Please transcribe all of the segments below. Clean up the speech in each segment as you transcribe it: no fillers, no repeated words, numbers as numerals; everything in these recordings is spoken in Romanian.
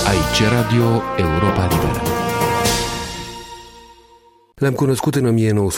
Aici Radio Europa Liberă. L-am cunoscut în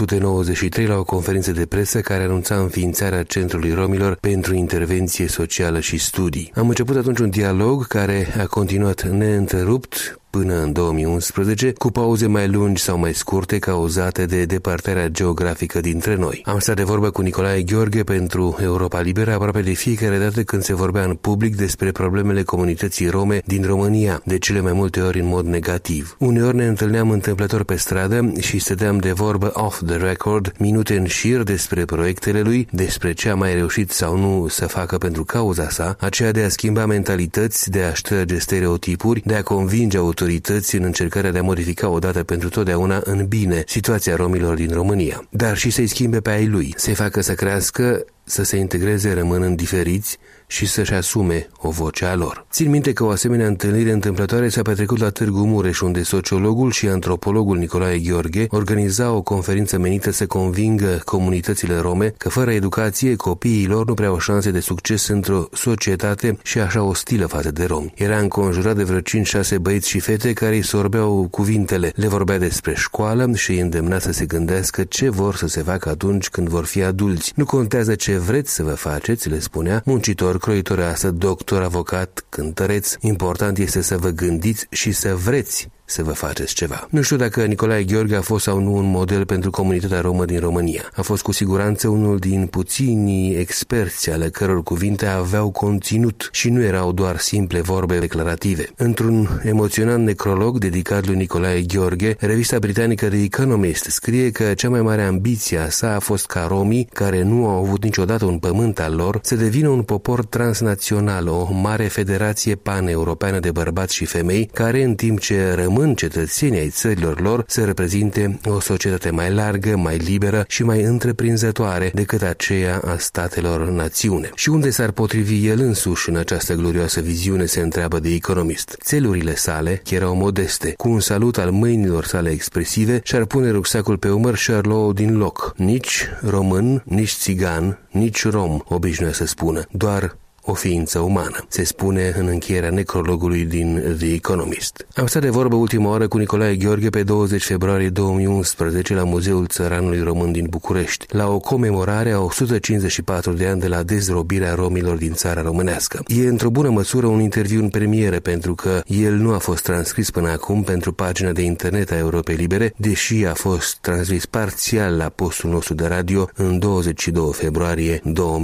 1993 la o conferință de presă care anunța înființarea Centrului Romilor pentru Intervenție Socială și Studii. Am început atunci un dialog care a continuat neîntrerupt până în 2011, cu pauze mai lungi sau mai scurte cauzate de depărtarea geografică dintre noi. Am stat de vorbă cu Nicolae Gheorghe pentru Europa Liberă aproape de fiecare dată când se vorbea în public despre problemele comunității rome din România, de cele mai multe ori în mod negativ. Uneori ne întâlneam întâmplător pe stradă și stăteam de vorbă off the record, minute în șir despre proiectele lui, despre ce a mai reușit sau nu să facă pentru cauza sa, aceea de a schimba mentalități, de a șterge stereotipuri, de a convinge autorități în încercarea de a modifica odată pentru totdeauna în bine situația romilor din România, dar și să-i schimbe pe ai lui, să-i facă să crească, să se integreze rămânând diferiți și să-și asume o voce a lor. Țin minte că o asemenea întâlnire întâmplătoare s-a petrecut la Târgu Mureș, unde sociologul și antropologul Nicolae Gheorghe organiza o conferință menită să convingă comunitățile rome că fără educație copiii lor nu prea au șanse de succes într-o societate și așa ostilă față de romi. Era înconjurat de vreo 5-6 băieți și fete care îi sorbeau cuvintele, le vorbea despre școală și îi îndemna să se gândească ce vor să se facă atunci când vor fi adulți. Nu contează ce vreți să vă faceți, le spunea, muncitor, croitor, asă, doctor, avocat, cântăreț, important este să vă gândiți și să vreți să vă faceți ceva. Nu știu dacă Nicolae Gheorghe a fost sau nu un model pentru comunitatea romă din România. A fost cu siguranță unul din puținii experți ale căror cuvinte aveau conținut și nu erau doar simple vorbe declarative. Într-un emoționant necrolog dedicat lui Nicolae Gheorghe, revista britanică The Economist scrie că cea mai mare ambiție a sa a fost ca romii, care nu au avut niciodată un pământ al lor, să devină un popor transnațional, o mare federație paneuropeană de bărbați și femei, care în timp ce rămân cetățenii ai țărilor lor să reprezinte o societate mai largă, mai liberă și mai întreprinzătoare decât aceea a statelor națiune. Și unde s-ar potrivi el însuși în această glorioasă viziune, se întreabă de Economist. Țelurile sale erau modeste. Cu un salut al mâinilor sale expresive și-ar pune rucsacul pe umăr și ar lua din loc. Nici român, nici țigan, nici rom, obișnuia să spună, doar o ființă umană, se spune în încheierea necrologului din The Economist. Am stat de vorbă ultima oară cu Nicolae Gheorghe pe 20 februarie 2011 la Muzeul Țăranului Român din București, la o comemorare a 154 de ani de la dezrobirea romilor din țara românească. E într-o bună măsură un interviu în premieră, pentru că el nu a fost transcris până acum pentru pagina de internet a Europei Libere, deși a fost transmis parțial la postul nostru de radio în 22 februarie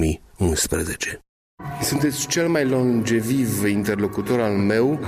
2011. Sunteți cel mai longeviv interlocutor al meu.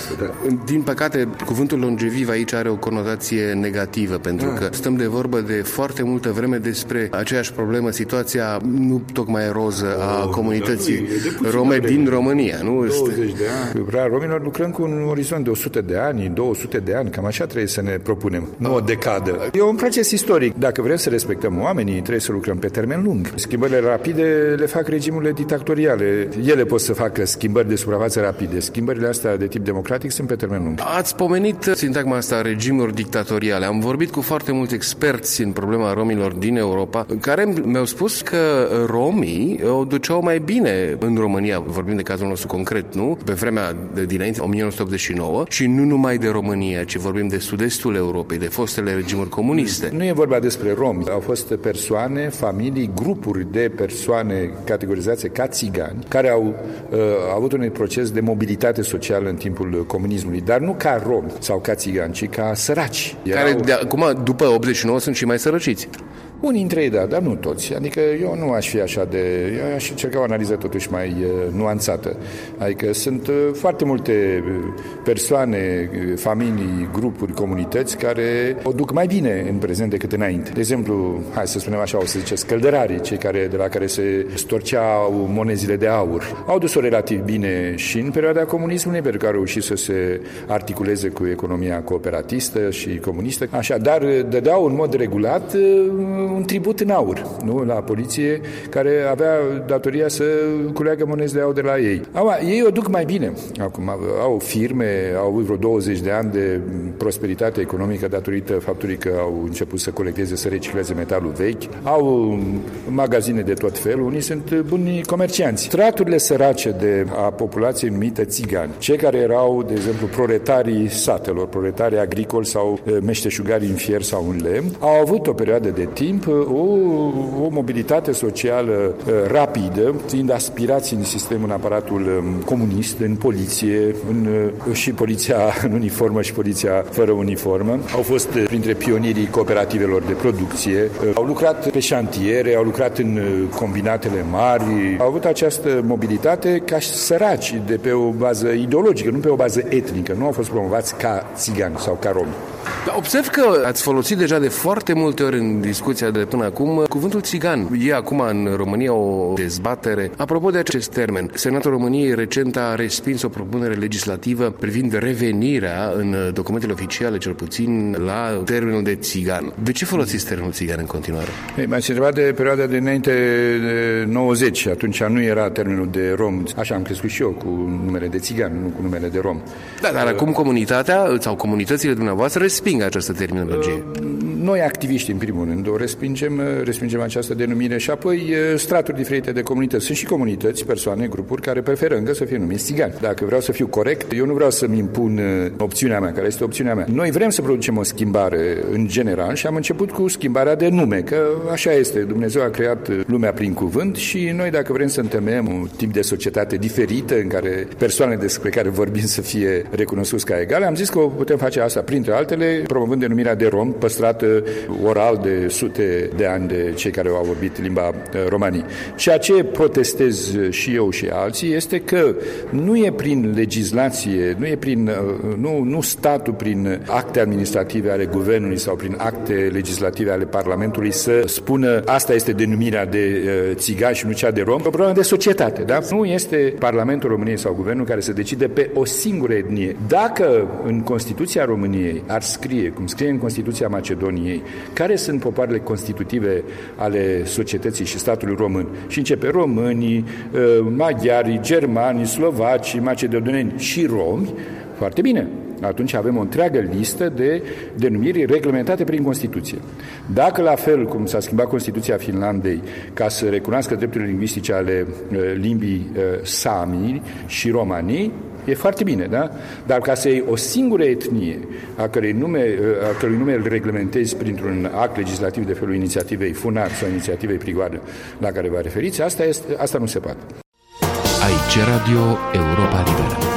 Din păcate, cuvântul longeviv aici are o conotație negativă, pentru că stăm de vorbă de foarte multă vreme despre aceeași problemă, situația nu tocmai roză a comunității rome din România. Nu? 20 de ani. Vreau romilor lucrăm cu un orizont de 100 de ani, 200 de ani, cam așa trebuie să ne propunem, nu o decadă. E un proces istoric. Dacă vrem să respectăm oamenii, trebuie să lucrăm pe termen lung. Schimbările rapide le fac regimurile dictatoriale. Ele pot să facă schimbări de suprafață rapide. Schimbările astea de tip democratic sunt pe termen lung. Ați pomenit sintagma asta, regimuri dictatoriale. Am vorbit cu foarte mulți experți în problema romilor din Europa, care mi-au spus că romii o duceau mai bine în România, vorbim de cazul nostru concret, nu? Pe vremea dinainte, 1989, și nu numai de România, ci vorbim de sud-estul Europei, de fostele regimuri comuniste. Nu e vorba despre romi. Au fost persoane, familii, grupuri de persoane categorizați ca țigani, care au avut un proces de mobilitate socială în timpul comunismului, dar nu ca romi sau ca țigani, ci ca săraci. Care acum, după 89, sunt și mai sărăciți. Unii dintre ei, da, dar nu toți. Adică eu nu aș fi așa de... Eu aș încerca o analiză totuși mai nuanțată. Adică sunt foarte multe persoane, familii, grupuri, comunități care o duc mai bine în prezent decât înainte. De exemplu, hai să spunem așa, o să zice, scăldărarii, cei de la care se storceau monezile de aur, au dus-o relativ bine și în perioada comunismului, pentru că au reușit să se articuleze cu economia cooperatistă și comunistă. Așa, dar dădeau în mod regulat un tribut în aur, nu? La poliție, care avea datoria să culeagă monezi de aur de la ei. Ei o duc mai bine. Acum au firme, au avut vreo 20 de ani de prosperitate economică datorită faptului că au început să colecteze, să recicleze metalul vechi, au magazine de tot felul, unii sunt buni comercianți. Straturile sărace a populației numite țigani, cei care erau, de exemplu, proletarii satelor, proletarii agricoli sau meșteșugari în fier sau în lemn, au avut o perioadă de timp o mobilitate socială rapidă, fiind aspirați în sistemul, în aparatul comunist, în poliție, și poliția în uniformă și poliția fără uniformă. Au fost printre pionierii cooperativelor de producție, au lucrat pe șantiere, au lucrat în combinatele mari, au avut această mobilitate ca săraci, de pe o bază ideologică, nu pe o bază etnică, nu au fost promovați ca țigani sau ca romi. Observ că ați folosit deja de foarte multe ori în discuția de până acum cuvântul țigan. E acum în România o dezbatere. Apropo de acest termen, Senatul României recent a respins o propunere legislativă privind revenirea în documentele oficiale, cel puțin, la termenul de țigan. De ce folosiți termenul țigan în continuare? M-ați întrebat de perioada de înainte de 90. Atunci nu era termenul de rom. Așa am crescut și eu, cu numele de țigan, nu cu numele de rom. Da, dar acum comunitatea sau comunitățile dumneavoastră resping această terminologie. Noi, activiști, în primul rând, o respingem această denumire și apoi straturi diferite de comunități. Sunt și comunități, persoane, grupuri care preferă încă să fie numiți țigani. Dacă vreau să fiu corect, eu nu vreau să-mi impun opțiunea mea, care este opțiunea mea. Noi vrem să producem o schimbare în general și am început cu schimbarea de nume, că așa este. Dumnezeu a creat lumea prin cuvânt și noi, dacă vrem să întemeiem un tip de societate diferită, în care persoanele despre care vorbim să fie recunoscuți ca egale, am zis că o putem face asta, printre altele, promovând denumirea de rom, păstrată oral de sute de ani de cei care au vorbit limba romanii. Ceea ce protestez și eu și alții este că nu e prin legislație, nu statul prin acte administrative ale guvernului sau prin acte legislative ale Parlamentului să spună asta este denumirea de țigan și nu cea de rom, o problemă de societate, da? Nu este Parlamentul României sau guvernul care să decide pe o singură etnie. Dacă în Constituția României ar scrie, cum scrie în Constituția Macedoniei, care sunt popoarele constitutive ale societății și statului român, și începe românii, maghiarii, germanii, slovacii, macedoneni și romi, foarte bine. Atunci avem o întreagă listă de denumiri reglementate prin Constituție. Dacă la fel cum s-a schimbat Constituția Finlandei ca să recunoască drepturile lingvistice ale limbii sami și romanii, e foarte bine, da? Dar ca să iei o singură etnie a cărui nume îl reglementezi printr-un act legislativ de felul inițiativei FUNAR sau inițiativei Prigoadă la care vă referiți, asta nu se poate. Aici Radio Europa Liberă.